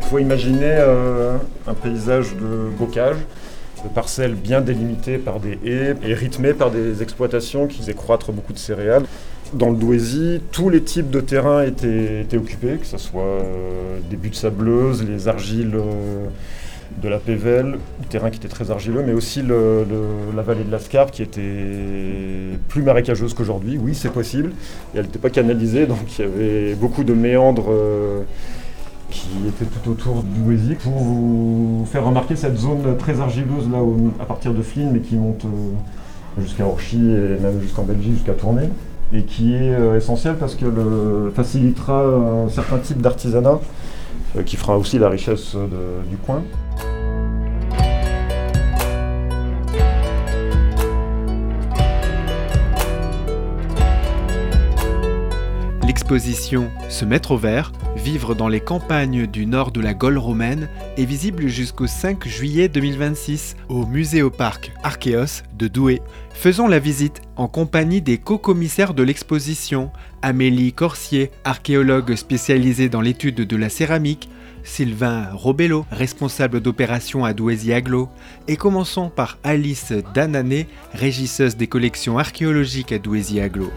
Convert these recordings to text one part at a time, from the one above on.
faut imaginer un paysage de bocage, de parcelles bien délimitées par des haies et rythmées par des exploitations qui faisaient croître beaucoup de céréales. Dans le Douaisis, tous les types de terrains étaient occupés, que ce soit des buttes sableuses, les argiles de la Pévèle, le terrain qui était très argileux, mais aussi la vallée de la Scarpe qui était plus marécageuse qu'aujourd'hui. Oui, c'est possible. Et elle n'était pas canalisée, donc il y avait beaucoup de méandres qui étaient tout autour du Douaisis. Pour vous faire remarquer cette zone très argileuse là, à partir de Flines, mais qui monte jusqu'à Orchy et même jusqu'en Belgique, jusqu'à Tournai, et qui est essentielle parce que facilitera un certain type d'artisanat qui fera aussi la richesse du coin. L'exposition « Se mettre au vert, vivre dans les campagnes du nord de la Gaule romaine » est visible jusqu'au 5 juillet 2026 au Muséoparc Archéos de Douai. Faisons la visite en compagnie des co-commissaires de l'exposition, Amélie Corsier, archéologue spécialisée dans l'étude de la céramique, Sylvain Robello, responsable d'opérations à Douaisis-Aglo, et commençons par Alice Danané, régisseuse des collections archéologiques à Douaisis-Aglo.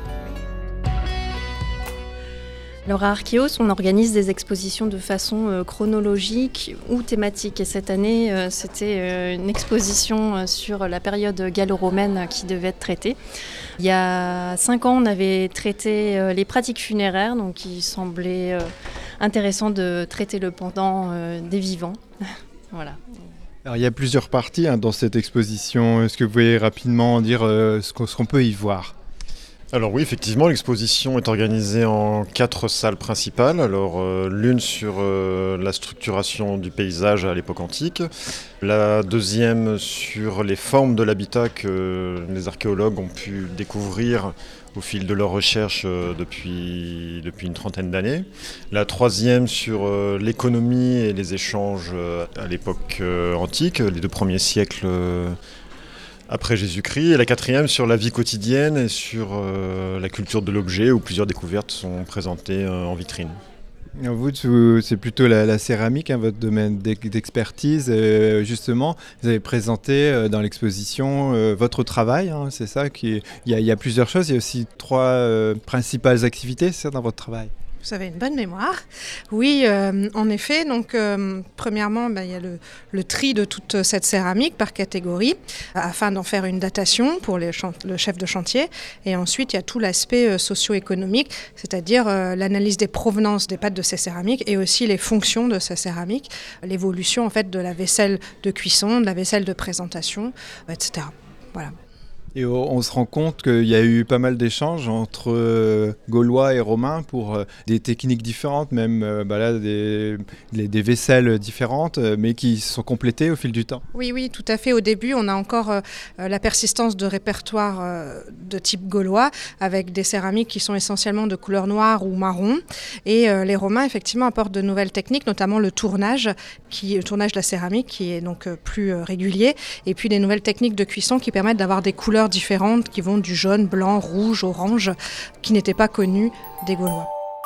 Alors à Archéos, on organise des expositions de façon chronologique ou thématique. Et cette année, c'était une exposition sur la période gallo-romaine qui devait être traitée. Il y a 5 ans, on avait traité les pratiques funéraires, donc il semblait intéressant de traiter le pendant des vivants. Voilà. Alors, il y a plusieurs parties dans cette exposition. Est-ce que vous pouvez rapidement dire ce qu'on peut y voir ? Alors oui, effectivement, l'exposition est organisée en 4 salles principales. Alors l'une sur la structuration du paysage à l'époque antique, la deuxième sur les formes de l'habitat que les archéologues ont pu découvrir au fil de leurs recherches depuis une trentaine d'années. La troisième sur l'économie et les échanges à l'époque antique, les 2 premiers siècles après Jésus-Christ, et la quatrième sur la vie quotidienne et sur la culture de l'objet, où plusieurs découvertes sont présentées en vitrine. Vous, c'est plutôt la céramique, votre domaine d'expertise. Justement, vous avez présenté dans l'exposition votre travail, c'est ça il y a plusieurs choses, il y a aussi 3 principales activités, c'est ça, dans votre travail ? Vous avez une bonne mémoire. Oui, en effet. Donc, premièrement, il y a le tri de toute cette céramique par catégorie, afin d'en faire une datation pour le chef de chantier. Et ensuite, il y a tout l'aspect socio-économique, c'est-à-dire l'analyse des provenances des pâtes de ces céramiques et aussi les fonctions de ces céramiques, l'évolution en fait de la vaisselle de cuisson, de la vaisselle de présentation, etc. Voilà. Et on se rend compte qu'il y a eu pas mal d'échanges entre Gaulois et Romains pour des techniques différentes, même des vaisselles différentes, mais qui se sont complétées au fil du temps. Oui, tout à fait. Au début, on a encore la persistance de répertoires de type gaulois, avec des céramiques qui sont essentiellement de couleur noire ou marron. Et les Romains, effectivement, apportent de nouvelles techniques, notamment le tournage de la céramique, qui est donc plus régulier, et puis des nouvelles techniques de cuisson qui permettent d'avoir des couleurs différentes qui vont du jaune, blanc, rouge, orange, qui n'étaient pas connues des Gaulois.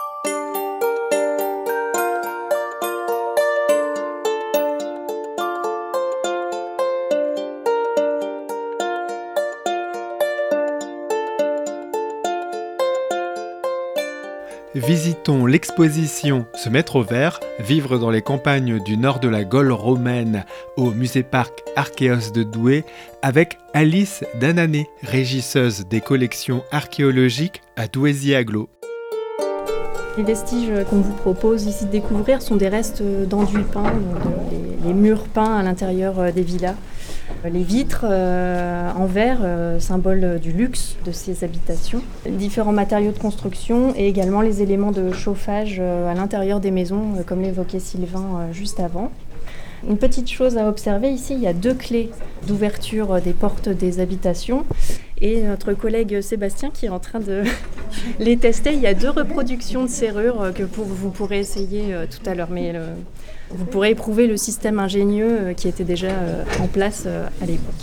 Visitons l'exposition « Se mettre au vert, vivre dans les campagnes du nord de la Gaule romaine » au Muséoparc Archéos de Douai avec Alice Danané, régisseuse des collections archéologiques à Douaisis-Aglo. Les vestiges qu'on vous propose ici de découvrir sont des restes d'enduits peints, donc les murs peints à l'intérieur des villas. Les vitres en verre, symbole du luxe de ces habitations. Différents matériaux de construction et également les éléments de chauffage à l'intérieur des maisons, comme l'évoquait Sylvain juste avant. Une petite chose à observer ici, il y a 2 clés d'ouverture des portes des habitations et notre collègue Sébastien qui est en train de les tester. Il y a 2 reproductions de serrures que vous pourrez essayer tout à l'heure, mais vous pourrez éprouver le système ingénieux qui était déjà en place à l'époque.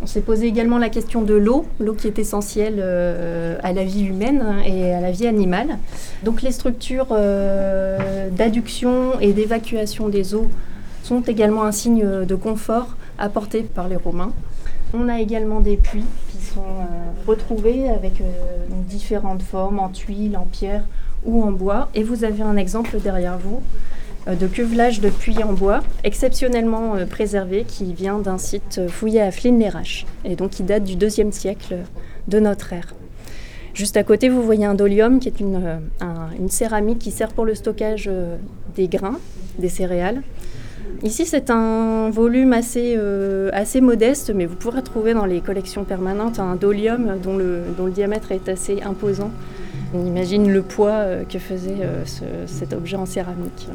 On s'est posé également la question de l'eau qui est essentielle à la vie humaine et à la vie animale. Donc les structures d'adduction et d'évacuation des eaux sont également un signe de confort apporté par les Romains. On a également des puits qui sont retrouvés avec donc différentes formes, en tuiles, en pierre ou en bois. Et vous avez un exemple derrière vous de cuvelage de puits en bois, exceptionnellement préservé, qui vient d'un site fouillé à Flins-les-Raches, et donc qui date du IIe siècle de notre ère. Juste à côté, vous voyez un dolium, qui est une céramique qui sert pour le stockage des grains, des céréales. Ici, c'est un volume assez modeste, mais vous pourrez trouver dans les collections permanentes un dolium dont le diamètre est assez imposant. On imagine le poids que faisait cet objet en céramique.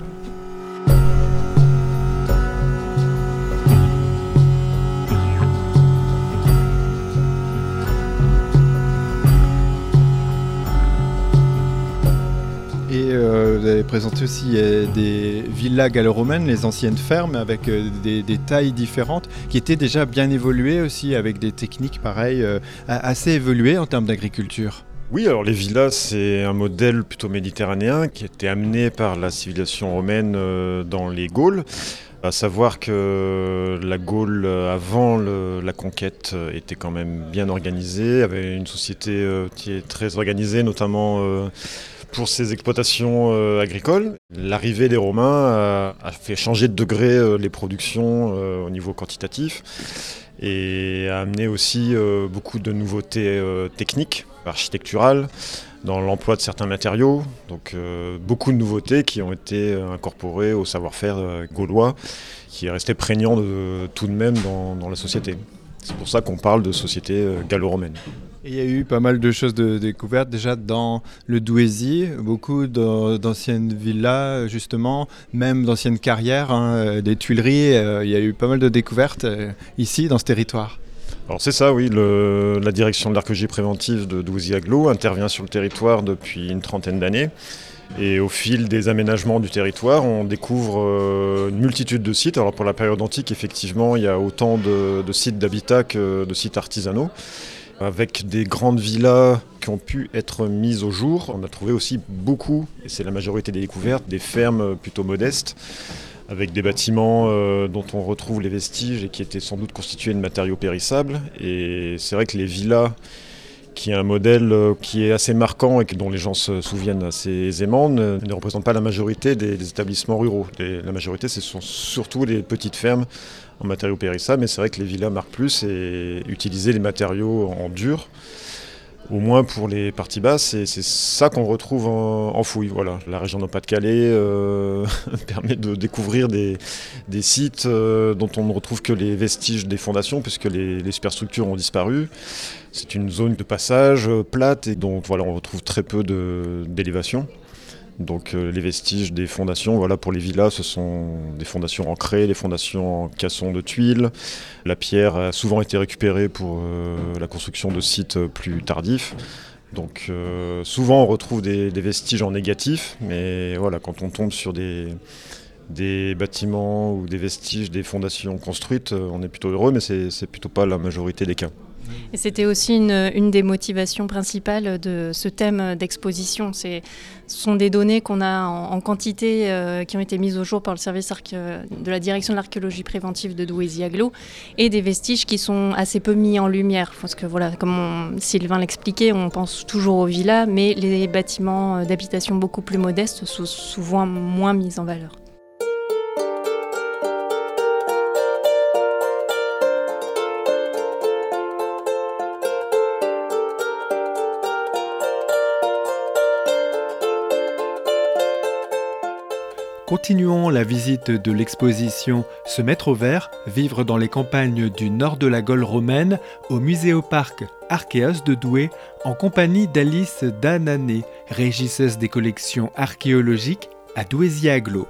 Et vous avez présenté aussi des villas gallo-romaines, les anciennes fermes, avec des tailles différentes, qui étaient déjà bien évoluées aussi, avec des techniques pareilles, assez évoluées en termes d'agriculture. Oui, alors les villas, c'est un modèle plutôt méditerranéen qui a été amené par la civilisation romaine dans les Gaules. À savoir que la Gaule, avant la conquête, était quand même bien organisée, avait une société qui est très organisée, notamment pour ses exploitations agricoles. L'arrivée des Romains a fait changer de degré les productions au niveau quantitatif et a amené aussi beaucoup de nouveautés techniques, architecturales, dans l'emploi de certains matériaux. Donc beaucoup de nouveautés qui ont été incorporées au savoir-faire gaulois, qui est resté prégnant tout de même dans la société. C'est pour ça qu'on parle de société gallo-romaine. Et il y a eu pas mal de choses de découvertes déjà dans le Douaisis, beaucoup d'anciennes villas justement, même d'anciennes carrières, des tuileries. Il y a eu pas mal de découvertes ici dans ce territoire. Alors c'est ça, oui, la direction de l'archéologie préventive de Douaisis-Aglo intervient sur le territoire depuis une trentaine d'années. Et au fil des aménagements du territoire, on découvre une multitude de sites. Alors pour la période antique, effectivement, il y a autant de sites d'habitat que de sites artisanaux, avec des grandes villas qui ont pu être mises au jour. On a trouvé aussi beaucoup, et c'est la majorité des découvertes, des fermes plutôt modestes, avec des bâtiments dont on retrouve les vestiges et qui étaient sans doute constitués de matériaux périssables. Et c'est vrai que les villas, qui est un modèle qui est assez marquant et dont les gens se souviennent assez aisément, ne représentent pas la majorité des établissements ruraux. La majorité, ce sont surtout les petites fermes en matériaux périssables, mais c'est vrai que les villas marquent plus et utiliser les matériaux en dur, au moins pour les parties basses, et c'est ça qu'on retrouve en fouille. Voilà. La région de Pas-de-Calais permet de découvrir des sites dont on ne retrouve que les vestiges des fondations, puisque les superstructures ont disparu. C'est une zone de passage plate, et donc voilà, on retrouve très peu d'élévation. Donc les vestiges des fondations, voilà, pour les villas, ce sont des fondations en craie, des fondations en caisson de tuiles. La pierre a souvent été récupérée pour la construction de sites plus tardifs. Donc souvent on retrouve des vestiges en négatif, mais voilà, quand on tombe sur des bâtiments ou des vestiges des fondations construites, on est plutôt heureux, mais c'est plutôt pas la majorité des cas. Et c'était aussi une des motivations principales de ce thème d'exposition. Ce sont des données qu'on a en quantité qui ont été mises au jour par le service de la direction de l'archéologie préventive de Douaisis-Aglo, et des vestiges qui sont assez peu mis en lumière. Parce que voilà, comme Sylvain l'expliquait, on pense toujours aux villas, mais les bâtiments d'habitation beaucoup plus modestes sont souvent moins mis en valeur. Continuons la visite de l'exposition Se mettre au vert, vivre dans les campagnes du nord de la Gaule romaine au Muséoparc Archéos de Douai en compagnie d'Alice Danané, régisseuse des collections archéologiques à Douaisis-Aglo.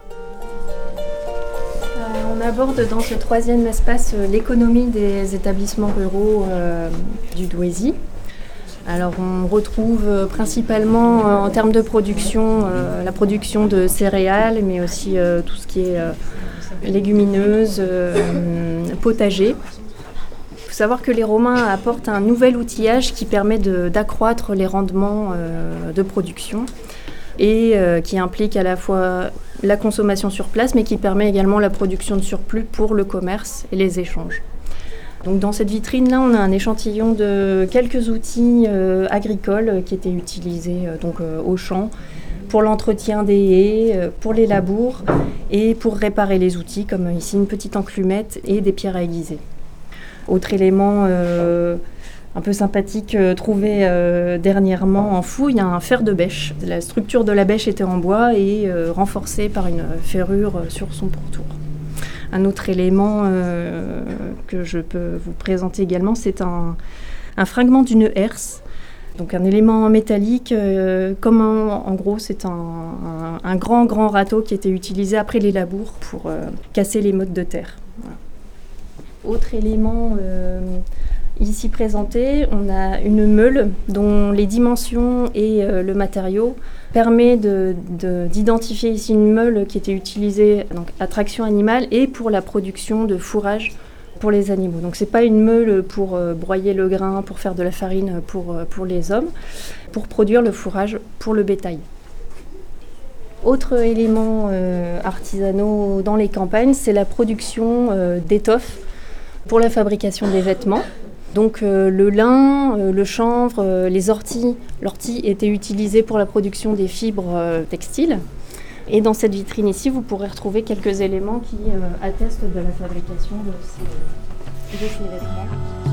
On aborde dans ce troisième espace l'économie des établissements ruraux du Douaisis. Alors on retrouve principalement en termes de production la production de céréales, mais aussi tout ce qui est légumineuses, potager. Il faut savoir que les Romains apportent un nouvel outillage qui permet d'accroître les rendements de production et qui implique à la fois la consommation sur place, mais qui permet également la production de surplus pour le commerce et les échanges. Donc dans cette vitrine-là, on a un échantillon de quelques outils agricoles qui étaient utilisés au champ pour l'entretien des haies, pour les labours et pour réparer les outils, comme ici une petite enclumette et des pierres à aiguiser. Autre élément un peu sympathique trouvé dernièrement en fouille, il y a un fer de bêche. La structure de la bêche était en bois et renforcée par une ferrure sur son pourtour. Un autre élément que je peux vous présenter également, c'est un fragment d'une herse. Donc un élément métallique, en gros c'est un grand râteau qui était utilisé après les labours pour casser les mottes de terre. Voilà. Autre élément ici présenté, on a une meule dont les dimensions et le matériau permet d'identifier ici une meule qui était utilisée à traction animale et pour la production de fourrage pour les animaux. Donc c'est pas une meule pour broyer le grain, pour faire de la farine pour les hommes, pour produire le fourrage pour le bétail. Autre élément artisanaux dans les campagnes, c'est la production d'étoffes pour la fabrication des vêtements. Donc le lin, le chanvre, les orties. L'ortie était utilisée pour la production des fibres textiles. Et dans cette vitrine ici, vous pourrez retrouver quelques éléments qui attestent de la fabrication de ces vêtements.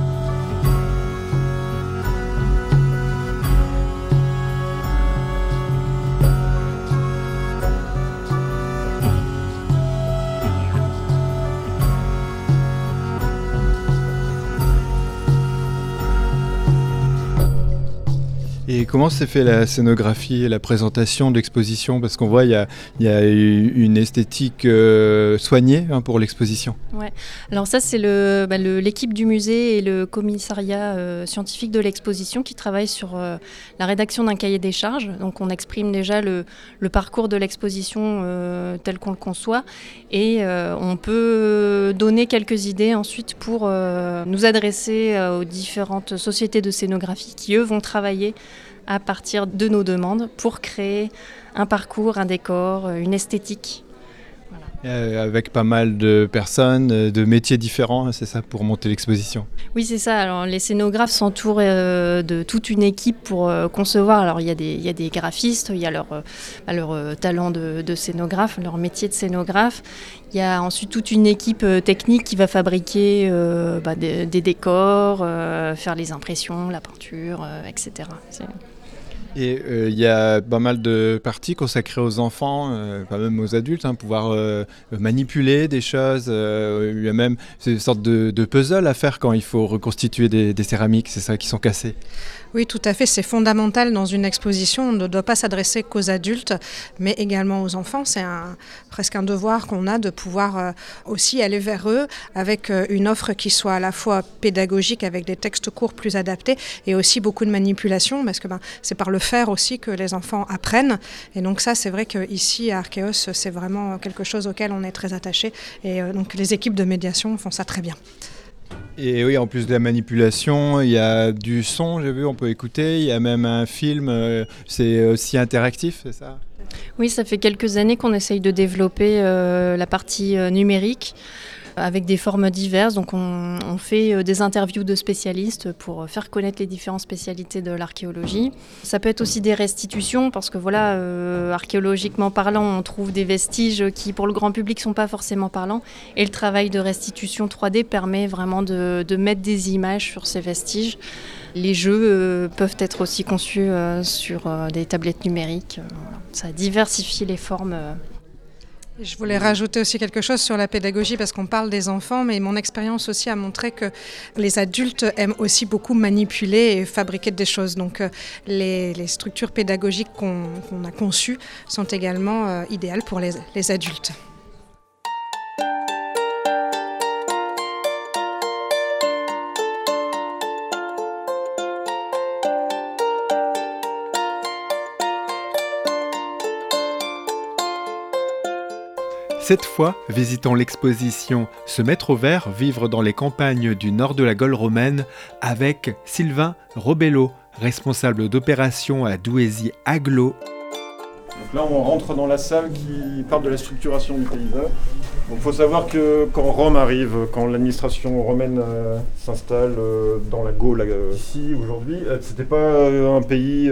Et comment s'est fait la scénographie et la présentation de l'exposition? Parce qu'on voit il y a une esthétique soignée pour l'exposition. Ouais. Alors ça, c'est l'équipe du musée et le commissariat scientifique de l'exposition qui travaillent sur la rédaction d'un cahier des charges. Donc on exprime déjà le parcours de l'exposition tel qu'on le conçoit et on peut donner quelques idées ensuite pour nous adresser aux différentes sociétés de scénographie qui, eux, vont travailler à partir de nos demandes pour créer un parcours, un décor, une esthétique. Voilà. Avec pas mal de personnes, de métiers différents, c'est ça, pour monter l'exposition? Oui, c'est ça. Alors, les scénographes s'entourent de toute une équipe pour concevoir. Alors, il y a des graphistes, il y a leur talent de scénographe, leur métier de scénographe. Il y a ensuite toute une équipe technique qui va fabriquer des décors, faire les impressions, la peinture, etc. Et il y a pas mal de parties consacrées aux enfants, pas même aux adultes, pouvoir manipuler des choses. Il y a même une sorte de puzzle à faire quand il faut reconstituer des céramiques, c'est ça, qui sont cassées. Oui, tout à fait, c'est fondamental dans une exposition. On ne doit pas s'adresser qu'aux adultes, mais également aux enfants. C'est presque un devoir qu'on a de pouvoir aussi aller vers eux avec une offre qui soit à la fois pédagogique, avec des textes courts plus adaptés, et aussi beaucoup de manipulation, parce que c'est par le faire aussi que les enfants apprennent. Et donc ça, c'est vrai qu'ici, à Archéos, c'est vraiment quelque chose auquel on est très attaché. Et donc les équipes de médiation font ça très bien. Et oui, en plus de la manipulation, il y a du son, j'ai vu, on peut écouter, il y a même un film, c'est aussi interactif, c'est ça ? Oui, ça fait quelques années qu'on essaye de développer la partie numérique avec des formes diverses. Donc on fait des interviews de spécialistes pour faire connaître les différentes spécialités de l'archéologie. Ça peut être aussi des restitutions parce que voilà, archéologiquement parlant, on trouve des vestiges qui pour le grand public ne sont pas forcément parlants. Et le travail de restitution 3D permet vraiment de mettre des images sur ces vestiges. Les jeux peuvent être aussi conçus sur des tablettes numériques. Ça diversifie les formes. Je voulais rajouter aussi quelque chose sur la pédagogie parce qu'on parle des enfants, mais mon expérience aussi a montré que les adultes aiment aussi beaucoup manipuler et fabriquer des choses. Donc les structures pédagogiques qu'on a conçues sont également idéales pour les adultes. Cette fois, visitons l'exposition « Se mettre au vert, vivre dans les campagnes du nord de la Gaule romaine » avec Sylvain Robello, responsable d'opération à Douaisis Agglo. Donc là, on rentre dans la salle qui parle de la structuration du paysage. Donc il faut savoir que quand Rome arrive, quand l'administration romaine s'installe dans la Gaule ici aujourd'hui, c'était pas un pays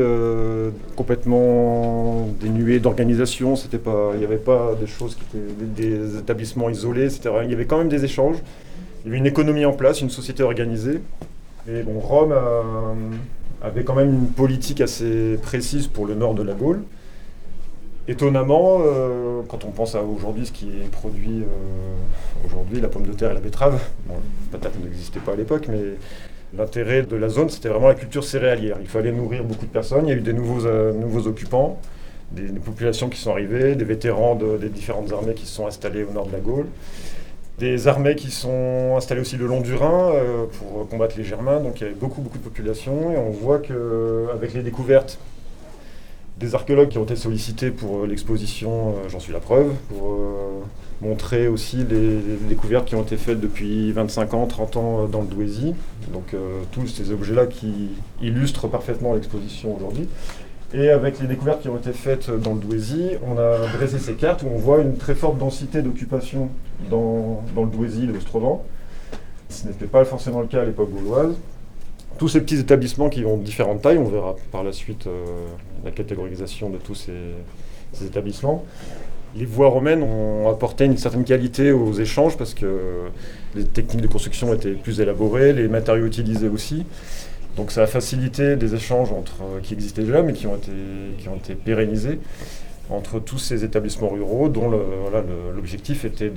complètement dénué d'organisation. Il n'y avait pas des choses qui étaient des établissements isolés, etc. Il y avait quand même des échanges. Il y avait une économie en place, une société organisée. Et bon, Rome avait quand même une politique assez précise pour le nord de la Gaule. Étonnamment, quand on pense à aujourd'hui ce qui est produit aujourd'hui, la pomme de terre et la betterave, bon, la patate n'existait pas à l'époque, mais l'intérêt de la zone, c'était vraiment la culture céréalière. Il fallait nourrir beaucoup de personnes, il y a eu des nouveaux occupants, des populations qui sont arrivées, des vétérans des différentes armées qui se sont installées au nord de la Gaule, des armées qui sont installées aussi le long du Rhin pour combattre les Germains, donc il y avait beaucoup de populations, et on voit qu'avec les découvertes, des archéologues qui ont été sollicités pour l'exposition, j'en suis la preuve, pour montrer aussi les découvertes qui ont été faites depuis 25 ans, 30 ans dans le Douaisis. Donc tous ces objets-là qui illustrent parfaitement l'exposition aujourd'hui. Et avec les découvertes qui ont été faites dans le Douaisis, on a dressé ces cartes où on voit une très forte densité d'occupation dans le Douaisis, l'Ostrovent. Ce n'était pas forcément le cas à l'époque gauloise. Tous ces petits établissements qui ont différentes tailles, on verra par la suite la catégorisation de tous ces établissements. Les voies romaines ont apporté une certaine qualité aux échanges parce que les techniques de construction étaient plus élaborées, les matériaux utilisés aussi. Donc ça a facilité des échanges qui existaient déjà mais qui ont été pérennisés entre tous ces établissements ruraux dont l'objectif était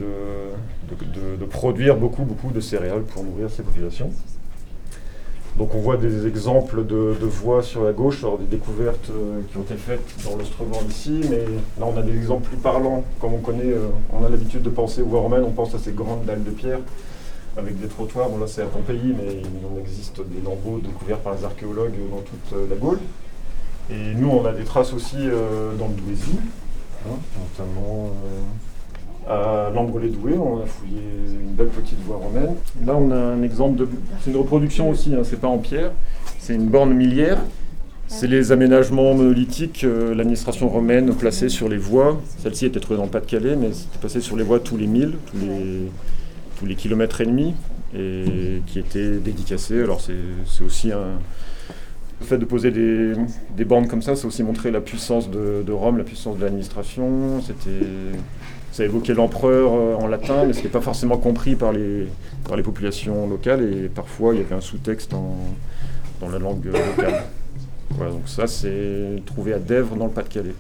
de produire beaucoup de céréales pour nourrir ces populations. Donc on voit des exemples de voies sur la gauche, alors des découvertes qui ont été faites dans l'Ostrovent ici, mais là on a des exemples plus parlants, comme on a l'habitude de penser aux voies romaines, on pense à ces grandes dalles de pierre avec des trottoirs, bon là c'est à Pompéi, mais il en existe des lambeaux découverts par les archéologues dans toute la Gaule. Et nous on a des traces aussi dans le Douaisis, notamment à Lambre-les-Douais, on a fouillé une belle petite voie romaine. Là, on a un exemple c'est une reproduction aussi, c'est pas en pierre, c'est une borne milliaire. C'est les aménagements monolithiques l'administration romaine plaçait sur les voies. Celle-ci était trouvée dans le Pas-de-Calais, mais c'était passé sur les voies tous les 1000, tous les kilomètres et demi, et qui étaient dédicacées. Alors c'est aussi le fait de poser des bornes comme ça aussi montrer la puissance de Rome, la puissance de l'administration. Ça évoquait l'empereur en latin, mais ce n'était pas forcément compris par les populations locales, et parfois il y avait un sous-texte dans la langue locale. Voilà, donc ça c'est trouvé à Dèvres dans le Pas-de-Calais.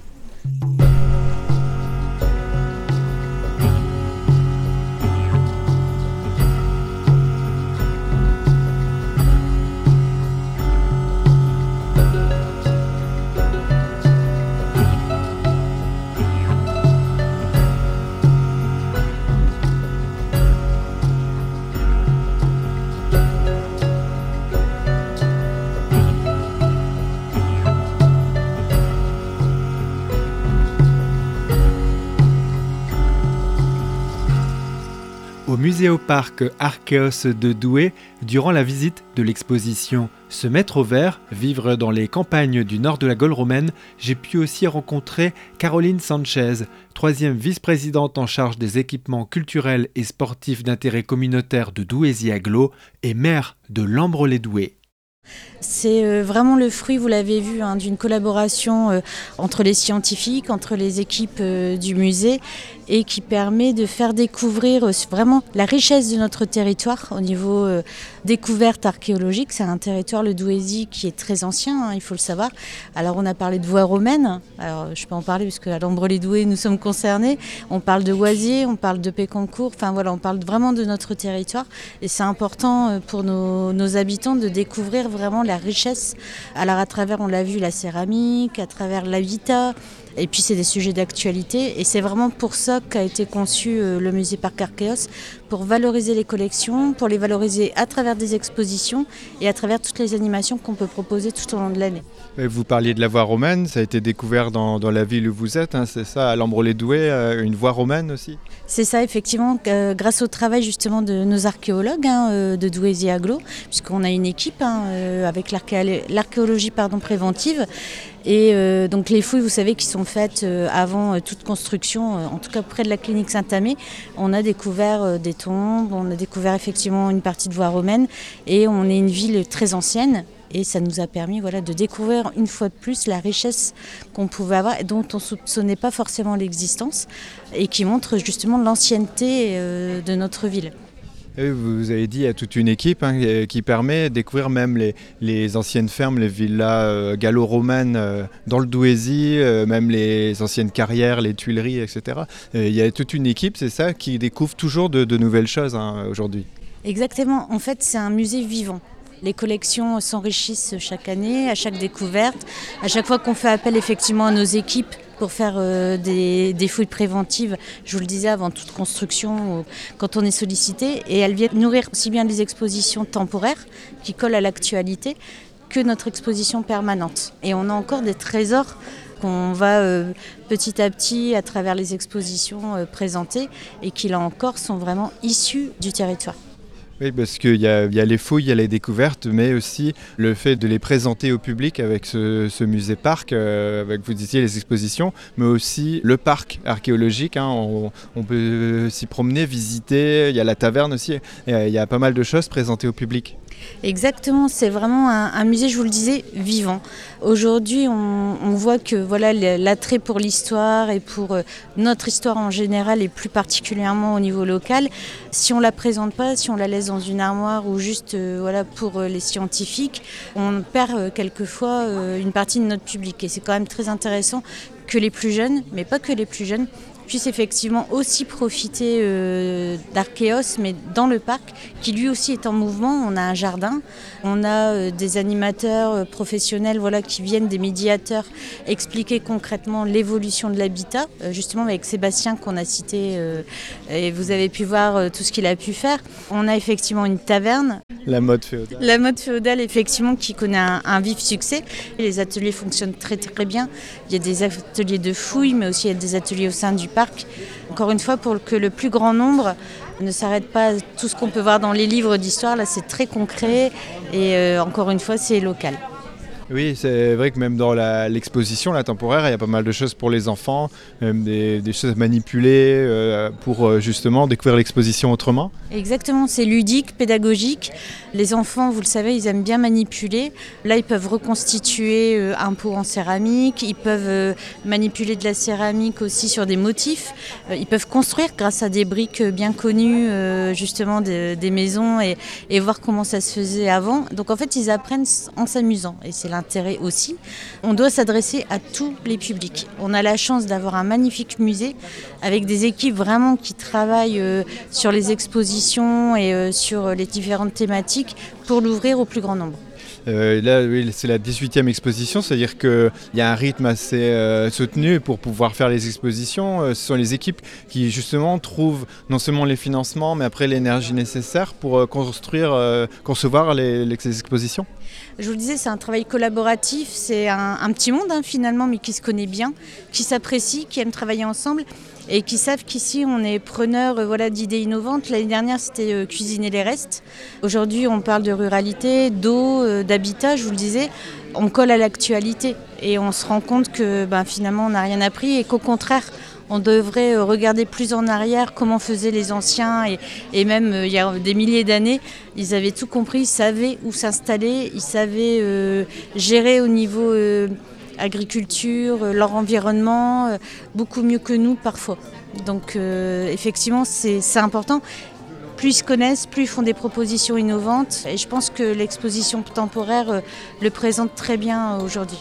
Au Muséoparc Archéos de Douai, durant la visite de l'exposition « Se mettre au vert, vivre dans les campagnes du nord de la Gaule romaine », j'ai pu aussi rencontrer Caroline Sanchez, 3e vice-présidente en charge des équipements culturels et sportifs d'intérêt communautaire de Douaisis Agglo et maire de Lambre-les-Douais. C'est vraiment le fruit, vous l'avez vu, d'une collaboration entre les scientifiques, entre les équipes du musée, et qui permet de faire découvrir vraiment la richesse de notre territoire au niveau découverte archéologique. C'est un territoire, le Douaisis, qui est très ancien, il faut le savoir. Alors on a parlé de voies romaines, alors je peux en parler parce qu'à Lambre-les-Douais nous sommes concernés. On parle de Oisier, on parle de Pécancourt, enfin voilà, on parle vraiment de notre territoire, et c'est important pour nos habitants de découvrir vraiment la richesse. Alors à travers, on l'a vu, la céramique, à travers l'habitat, Et puis c'est des sujets d'actualité et c'est vraiment pour ça qu'a été conçu le musée Parc Archéos, pour valoriser les collections, pour les valoriser à travers des expositions et à travers toutes les animations qu'on peut proposer tout au long de l'année. Vous parliez de la voie romaine, ça a été découvert dans la ville où vous êtes, hein, c'est ça, à Lembro-les-Douais, une voie romaine aussi? C'est ça, effectivement, grâce au travail justement de nos archéologues de Douaisis Agglo, puisqu'on a une équipe avec l'archéologie préventive. Et donc les fouilles, vous savez, qui sont faites avant toute construction, en tout cas près de la clinique Saint-Amé, on a découvert des tombes, on a découvert effectivement une partie de voie romaine et on est une ville très ancienne. Et ça nous a permis de découvrir une fois de plus la richesse qu'on pouvait avoir et dont on ne soupçonnait pas forcément l'existence et qui montre justement l'ancienneté de notre ville. Et vous avez dit, il y a toute une équipe qui permet de découvrir même les anciennes fermes, les villas gallo-romaines dans le Douaisis, même les anciennes carrières, les tuileries, etc. Il y a toute une équipe, c'est ça, qui découvre toujours de nouvelles choses aujourd'hui. Exactement, en fait c'est un musée vivant. Les collections s'enrichissent chaque année, à chaque découverte. À chaque fois qu'on fait appel effectivement à nos équipes pour faire des fouilles préventives, je vous le disais avant toute construction, quand on est sollicité, et elles viennent nourrir aussi bien les expositions temporaires qui collent à l'actualité que notre exposition permanente. Et on a encore des trésors qu'on va petit à petit, à travers les expositions, présenter et qui là encore sont vraiment issus du territoire. Oui, parce qu'il y a les fouilles, il y a les découvertes, mais aussi le fait de les présenter au public avec ce musée-parc, avec, vous disiez, les expositions, mais aussi le parc archéologique. On peut s'y promener, visiter, il y a la taverne aussi, il y a pas mal de choses présentées au public. Exactement, c'est vraiment un musée, je vous le disais, vivant. Aujourd'hui, on voit que l'attrait pour l'histoire et pour notre histoire en général et plus particulièrement au niveau local, si on ne la présente pas, si on la laisse dans une armoire ou juste pour les scientifiques, on perd quelquefois une partie de notre public. Et c'est quand même très intéressant que les plus jeunes, mais pas que les plus jeunes, puissent effectivement aussi profiter d'Archéos, mais dans le parc, qui lui aussi est en mouvement. On a un jardin, on a des animateurs professionnels qui viennent, des médiateurs, expliquer concrètement l'évolution de l'habitat, justement avec Sébastien qu'on a cité, et vous avez pu voir tout ce qu'il a pu faire. On a effectivement une taverne. La mode féodale. La mode féodale, effectivement, qui connaît un vif succès. Les ateliers fonctionnent très très bien. Il y a des ateliers de fouilles, mais aussi il y a des ateliers au sein du parc. Encore une fois, pour que le plus grand nombre ne s'arrête pas à tout ce qu'on peut voir dans les livres d'histoire. Là, c'est très concret et encore une fois, c'est local. Oui, c'est vrai que même dans l'exposition, la temporaire, il y a pas mal de choses pour les enfants, même des choses à manipuler pour justement découvrir l'exposition autrement. Exactement, c'est ludique, pédagogique. Les enfants, vous le savez, ils aiment bien manipuler. Là, ils peuvent reconstituer un pot en céramique, ils peuvent manipuler de la céramique aussi sur des motifs. Ils peuvent construire grâce à des briques bien connues justement des maisons et voir comment ça se faisait avant. Donc en fait, ils apprennent en s'amusant et c'est l'intérêt aussi. On doit s'adresser à tous les publics. On a la chance d'avoir un magnifique musée avec des équipes vraiment qui travaillent sur les expositions et sur les différentes thématiques pour l'ouvrir au plus grand nombre. Là, oui, c'est la 18e exposition, c'est-à-dire qu'il y a un rythme assez soutenu pour pouvoir faire les expositions. Ce sont les équipes qui, justement, trouvent non seulement les financements, mais après l'énergie nécessaire pour concevoir les expositions. Je vous le disais, c'est un travail collaboratif, c'est un petit monde finalement, mais qui se connaît bien, qui s'apprécie, qui aime travailler ensemble et qui savent qu'ici on est preneur d'idées innovantes. L'année dernière c'était cuisiner les restes. Aujourd'hui on parle de ruralité, d'eau, d'habitat, je vous le disais. On colle à l'actualité et on se rend compte que finalement on n'a rien appris et qu'au contraire on devrait regarder plus en arrière comment faisaient les anciens et même il y a des milliers d'années, ils avaient tout compris, ils savaient où s'installer, ils savaient gérer au niveau agriculture, leur environnement, beaucoup mieux que nous parfois. Donc effectivement c'est important. Plus ils se connaissent, plus ils font des propositions innovantes et je pense que l'exposition temporaire le présente très bien aujourd'hui.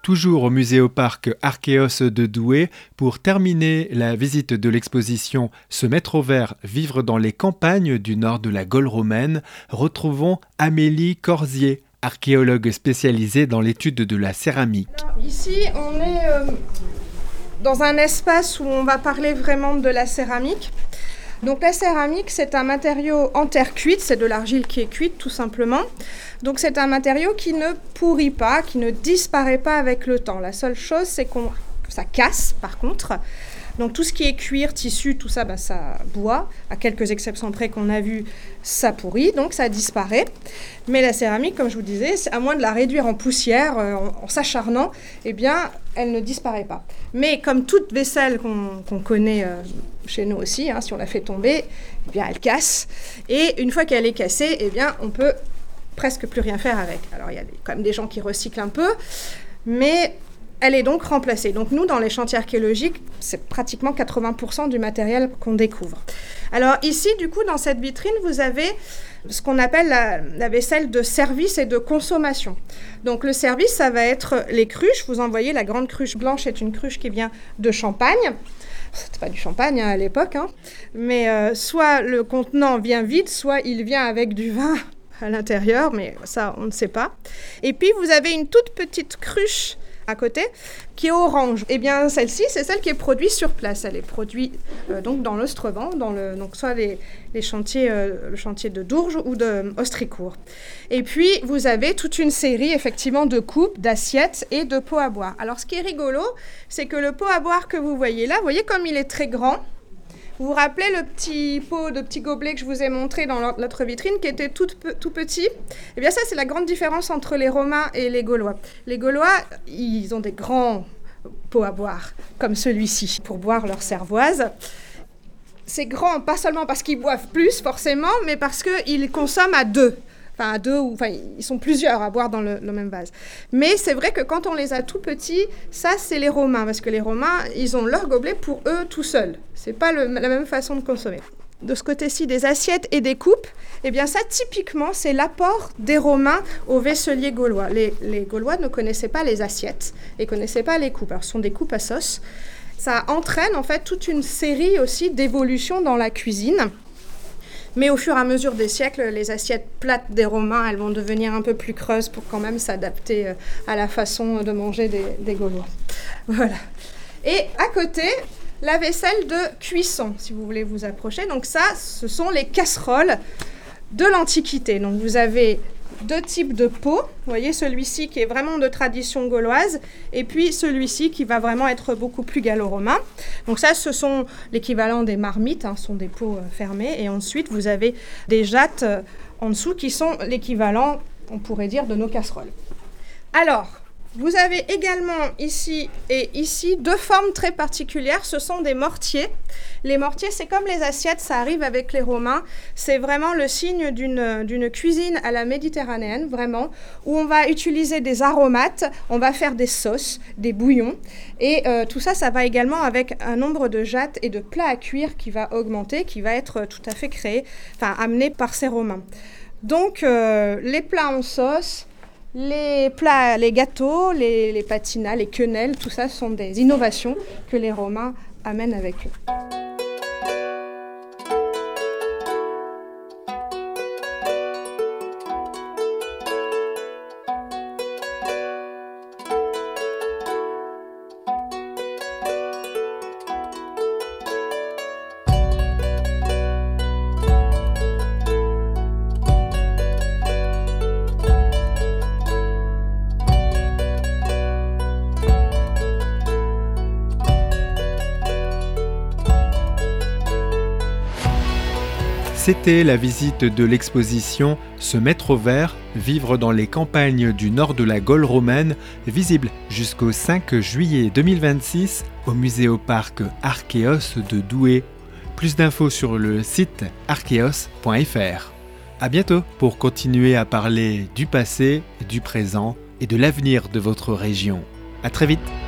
Toujours au Muséoparc Archéos de Douai, pour terminer la visite de l'exposition Se mettre au vert, vivre dans les campagnes du nord de la Gaule romaine, retrouvons Amélie Corzier, archéologue spécialisée dans l'étude de la céramique. Alors, ici, on est dans un espace où on va parler vraiment de la céramique. Donc la céramique, c'est un matériau en terre cuite, c'est de l'argile qui est cuite tout simplement. Donc c'est un matériau qui ne pourrit pas, qui ne disparaît pas avec le temps. La seule chose, c'est que ça casse par contre. Donc tout ce qui est cuir, tissu, tout ça, ça boit. À quelques exceptions près qu'on a vu, ça pourrit, donc ça disparaît. Mais la céramique, comme je vous disais, à moins de la réduire en poussière, en s'acharnant, eh bien, elle ne disparaît pas. Mais comme toute vaisselle qu'on connaît chez nous aussi, si on la fait tomber, eh bien, elle casse. Et une fois qu'elle est cassée, eh bien, on peut presque plus rien faire avec. Alors il y a quand même des gens qui recyclent un peu, mais elle est donc remplacée. Donc nous, dans les chantiers archéologiques, c'est pratiquement 80% du matériel qu'on découvre. Alors ici, du coup, dans cette vitrine, vous avez ce qu'on appelle la vaisselle de service et de consommation. Donc le service, ça va être les cruches. Vous en voyez, la grande cruche blanche est une cruche qui vient de Champagne. C'était pas du champagne à l'époque, mais soit le contenant vient vide, soit il vient avec du vin à l'intérieur, mais ça, on ne sait pas. Et puis, vous avez une toute petite cruche à côté, qui est orange. Eh bien, celle-ci, c'est celle qui est produite sur place. Elle est produite donc dans l'Ostrevent, donc soit les chantiers, le chantier de Dourges ou de Ostricourt. Et puis, vous avez toute une série, effectivement, de coupes, d'assiettes et de pots à boire. Alors, ce qui est rigolo, c'est que le pot à boire que vous voyez là, vous voyez comme il est très grand. Vous vous rappelez le petit pot, de petit gobelet que je vous ai montré dans l'autre vitrine qui était tout petit? Eh bien ça, c'est la grande différence entre les Romains et les Gaulois. Les Gaulois, ils ont des grands pots à boire, comme celui-ci, pour boire leur cervoise. C'est grand, pas seulement parce qu'ils boivent plus, forcément, mais parce qu'ils consomment à deux. Ils sont plusieurs à boire dans le même vase. Mais c'est vrai que quand on les a tout petits, ça, c'est les Romains. Parce que les Romains, ils ont leur gobelet pour eux tout seuls. C'est pas la même façon de consommer. De ce côté-ci, des assiettes et des coupes, eh bien ça, typiquement, c'est l'apport des Romains aux vaisseliers gaulois. Les Gaulois ne connaissaient pas les assiettes et ne connaissaient pas les coupes. Alors, ce sont des coupes à sauce. Ça entraîne, en fait, toute une série aussi d'évolutions dans la cuisine. Mais au fur et à mesure des siècles, les assiettes plates des Romains, elles vont devenir un peu plus creuses pour quand même s'adapter à la façon de manger des Gaulois. Voilà. Et à côté, la vaisselle de cuisson, si vous voulez vous approcher. Donc ça, ce sont les casseroles de l'Antiquité. Donc vous avez deux types de pots. Vous voyez celui-ci qui est vraiment de tradition gauloise et puis celui-ci qui va vraiment être beaucoup plus gallo-romain. Donc ça, ce sont l'équivalent des marmites, ce sont des pots fermés. Et ensuite, vous avez des jattes en dessous qui sont l'équivalent, on pourrait dire, de nos casseroles. Alors, vous avez également ici et ici deux formes très particulières. Ce sont des mortiers. Les mortiers, c'est comme les assiettes, ça arrive avec les Romains. C'est vraiment le signe d'une cuisine à la méditerranéenne, vraiment, où on va utiliser des aromates, on va faire des sauces, des bouillons. Et tout ça, ça va également avec un nombre de jattes et de plats à cuire qui va augmenter, qui va être tout à fait amené par ces Romains. Donc, les plats en sauce, les plats, les gâteaux, les patinats, les quenelles, tout ça sont des innovations que les Romains amènent avec eux. C'était la visite de l'exposition Se mettre au vert, vivre dans les campagnes du nord de la Gaule romaine, visible jusqu'au 5 juillet 2026 au Muséoparc Archéos de Douai. Plus d'infos sur le site archéos.fr. À bientôt pour continuer à parler du passé, du présent et de l'avenir de votre région. À très vite.